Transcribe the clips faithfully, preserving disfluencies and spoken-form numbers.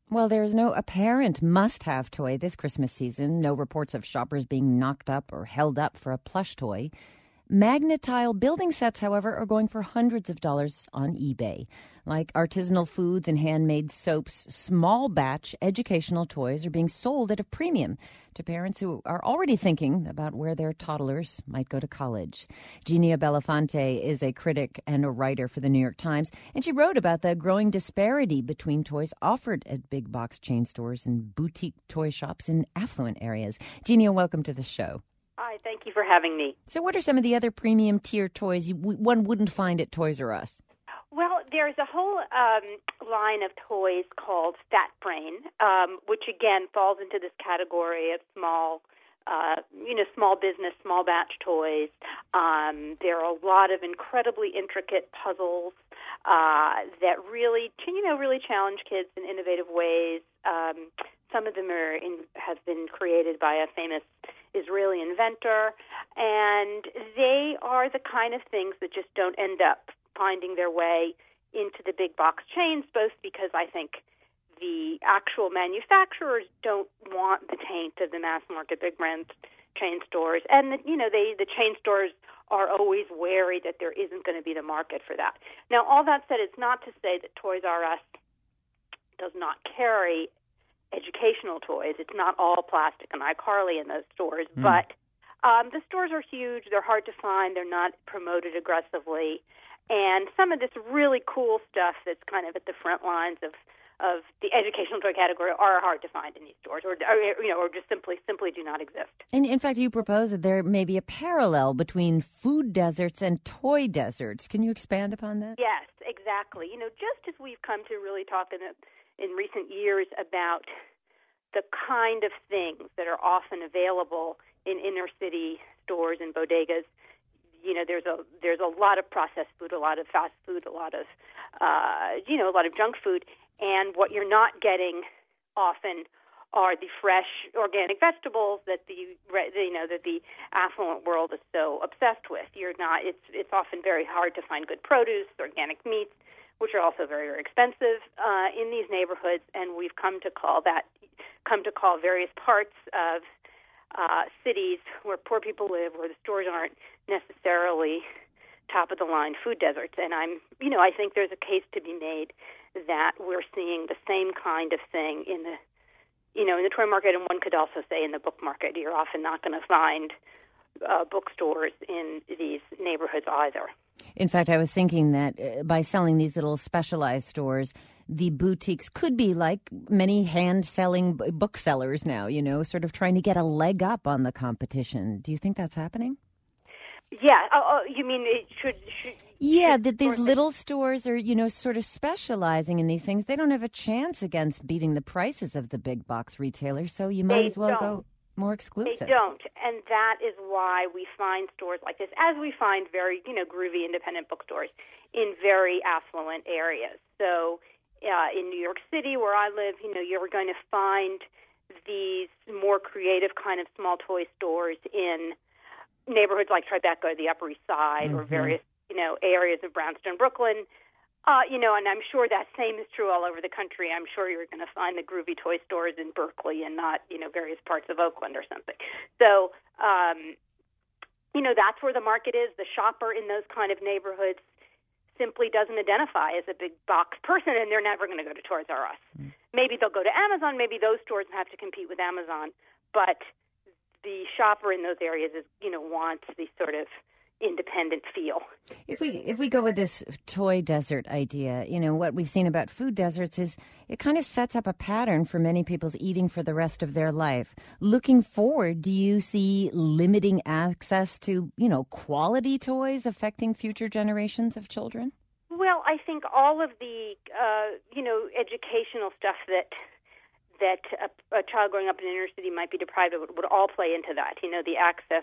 Well, there is no apparent must-have toy this Christmas season. No reports of shoppers being knocked up or held up for a plush toy. Magnetile building sets, however, are going for hundreds of dollars on eBay. Like artisanal foods and handmade soaps, small batch educational toys are being sold at a premium to parents who are already thinking about where their toddlers might go to college. Genia Belafonte is a critic and a writer for the New York Times, and she wrote about the growing disparity between toys offered at big box chain stores and boutique toy shops in affluent areas. Genia, welcome to the show. Hi, thank you for having me. So what are some of the other premium tier toys you, one wouldn't find at Toys R Us? Well, there's a whole um, line of toys called Fat Brain, um, which again falls into this category of small, uh, you know, small business, small batch toys. Um, there are a lot of incredibly intricate puzzles uh, that really, you know, really challenge kids in innovative ways. Um, some of them are in, have been created by a famous Israeli inventor, and they are the kind of things that just don't end up finding their way into the big box chains, both because I think the actual manufacturers don't want the taint of the mass market big brand chain stores, and the, you know they the chain stores are always wary that there isn't going to be the market for that. Now, all that said, it's not to say that Toys R Us does not carry educational toys. It's not all plastic and iCarly in those stores, mm. but um, the stores are huge. They're hard to find. They're not promoted aggressively. And some of this really cool stuff that's kind of at the front lines of, of the educational toy category are hard to find in these stores, or, or you know, or just simply simply do not exist. And in fact, you propose that there may be a parallel between food deserts and toy deserts. Can you expand upon that? Yes, exactly. You know, just as we've come to really talk in the in recent years about the kind of things that are often available in inner city stores and bodegas. You know, there's a there's a lot of processed food, a lot of fast food, a lot of uh, you know, a lot of junk food, and what you're not getting often are the fresh organic vegetables that the you know that the affluent world is so obsessed with. You're not. It's it's often very hard to find good produce, organic meats, which are also very, very expensive uh, in these neighborhoods, and we've come to call that, come to call various parts of uh, cities where poor people live, where the stores aren't necessarily top-of-the-line food deserts. And I'm, you know, I think there's a case to be made that we're seeing the same kind of thing in the, you know, in the toy market, and one could also say in the book market. You're often not going to find uh, bookstores in these neighborhoods either. In fact, I was thinking that uh, by selling these little specialized stores, the boutiques could be like many hand-selling b- booksellers now, you know, sort of trying to get a leg up on the competition. Do you think that's happening? Yeah. Oh, oh you mean it should... should yeah, should that these little stores are, you know, sort of specializing in these things. They don't have a chance against beating the prices of the big box retailers, so you might they as well don't. go more exclusive. They don't, and that is why we find stores like this, as we find very, you know, groovy independent bookstores in very affluent areas. So uh, in New York City, where I live, you know, you're going to find these more creative kind of small toy stores in neighborhoods like Tribeca or the Upper East Side, mm-hmm. or various, you know, areas of Brownstone, Brooklyn. Uh, you know, and I'm sure that same is true all over the country. I'm sure you're going to find the groovy toy stores in Berkeley and not, you know, various parts of Oakland or something. So, um, you know, that's where the market is. The shopper in those kind of neighborhoods simply doesn't identify as a big box person, and they're never going to go to Toys R Us. Mm. Maybe they'll go to Amazon. Maybe those stores have to compete with Amazon. But the shopper in those areas is, you know, wants the sort of independent feel. If we if we go with this toy desert idea, you know, what we've seen about food deserts is it kind of sets up a pattern for many people's eating for the rest of their life. Looking forward, do you see limiting access to, you know, quality toys affecting future generations of children? Well, I think all of the, uh, you know, educational stuff that that a, a child growing up in an inner city might be deprived of would, would all play into that. You know, the access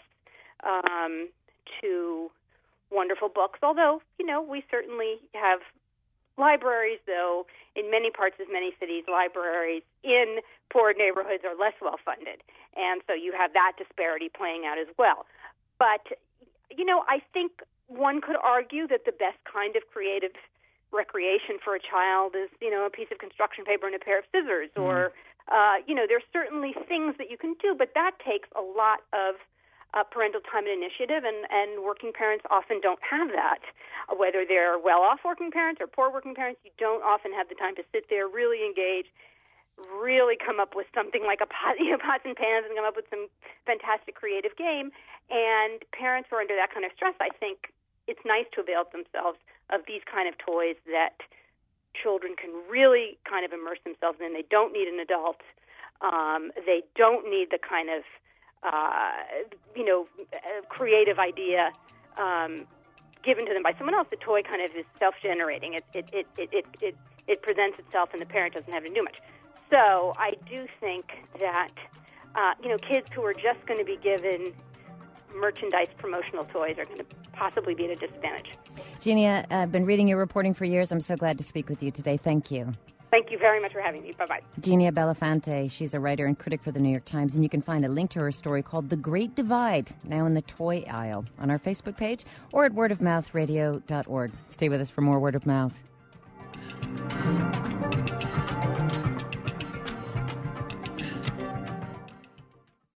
um, to wonderful books, although, you know, we certainly have libraries, though in many parts of many cities, libraries in poor neighborhoods are less well-funded. And so you have that disparity playing out as well. But, you know, I think one could argue that the best kind of creative recreation for a child is, you know, a piece of construction paper and a pair of scissors, mm. or, uh, you know, there's certainly things that you can do, but that takes a lot of uh, parental time and initiative, and, and working parents often don't have that. Uh, whether they're well-off working parents or poor working parents, you don't often have the time to sit there, really engage, really come up with something like a pot, you know, pots and pans, and come up with some fantastic creative game. And parents who are under that kind of stress, I think it's nice to avail themselves of these kind of toys that children can really kind of immerse themselves in. They don't need an adult. Um, they don't need the kind of, uh, you know, creative idea um, given to them by someone else. The toy kind of is self-generating. It it it it it, it, it presents itself, and the parent doesn't have to do much. So I do think that, uh, you know, kids who are just going to be given merchandise promotional toys are going to possibly be at a disadvantage. Genia, I've been reading your reporting for years. I'm so glad to speak with you today. Thank you. Thank you very much for having me. Bye-bye. Genia Bellafante, she's a writer and critic for the New York Times, and you can find a link to her story called The Great Divide, now in the toy aisle, on our Facebook page or at word of mouth radio dot org. Stay with us for more Word of Mouth.